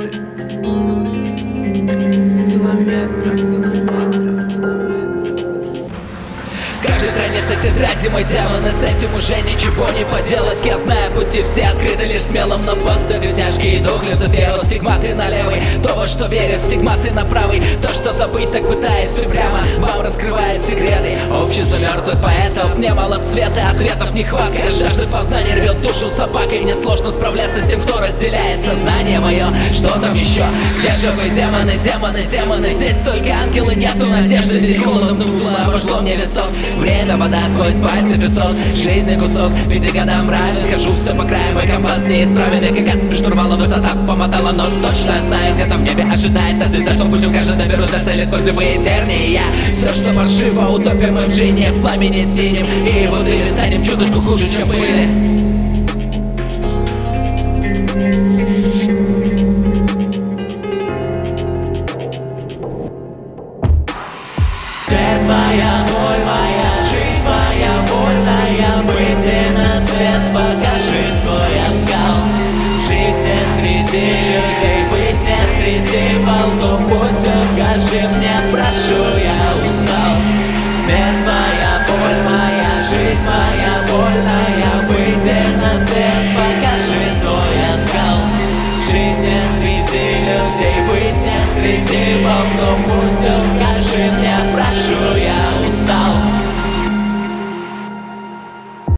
Каждой странице тетради мой демон, и с этим уже ничего не поделать. Я знаю, пути все открыты лишь смелым, но поступи тяжкий дух Люциферу. Стигматы на левой, то, во что верю, стигматы на правой. То, что забыть, так пытаюсь упрямо. Вам раскрывает секреты общество мертвых поэтов. Мне мало света, ответов нехватка. Жажда познания рвет душу собакой. Мне сложно справляться с тем, кто разделяет сознание мое. Что там еще? Где же вы, демоны, демоны, демоны? Здесь только ангелы, нету надежды. Здесь холодно было, обожгло мне висок. Время, вода, сквозь пальцы песок. Жизни кусок, 5 годам равен. Хожу все по краю, мой компас неисправен. И как штурвала высота помотала, но точно знаю, где-то в небе ожидает та звезда, что путь укажет, доберусь до цели сквозь любые тернии. Я все, что паршиво, утопим мы в джине, в пламени синим. И воды станем чуточку хуже, чем были. Свет моя, боль моя, жизнь моя вольная. Выйди на свет, покажи свой оскал. Жить не среди людей, быть не среди волков. Путь укажи мне, прошу, я устал. Смерть моя, боль моя, жизнь моя вольная. Выйди на свет, покажи свой оскал. Жить не среди людей, быть не среди волков. Путь укажи.